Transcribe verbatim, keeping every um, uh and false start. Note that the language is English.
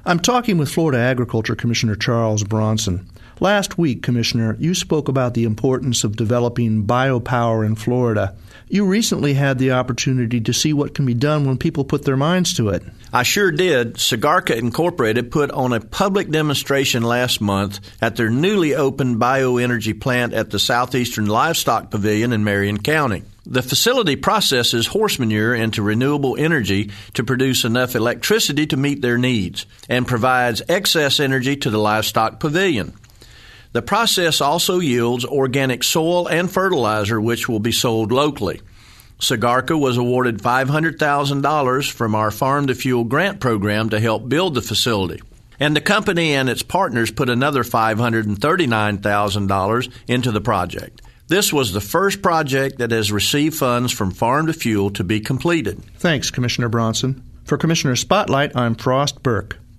I'm talking with Florida Agriculture Commissioner Charles Bronson. Last week, Commissioner, you spoke about the importance of developing biopower in Florida. You recently had the opportunity to see what can be done when people put their minds to it. I sure did. Sigarca Incorporated put on a public demonstration last month at their newly opened bioenergy plant at the Southeastern Livestock Pavilion in Marion County. The facility processes horse manure into renewable energy to produce enough electricity to meet their needs and provides excess energy to the livestock pavilion. The process also yields organic soil and fertilizer, which will be sold locally. Sigarca was awarded five hundred thousand dollars from our Farm to Fuel grant program to help build the facility. And the company and its partners put another five hundred thirty-nine thousand dollars into the project. This was the first project that has received funds from Farm to Fuel to be completed. Thanks, Commissioner Bronson. For Commissioner Spotlight, I'm Frost Burke.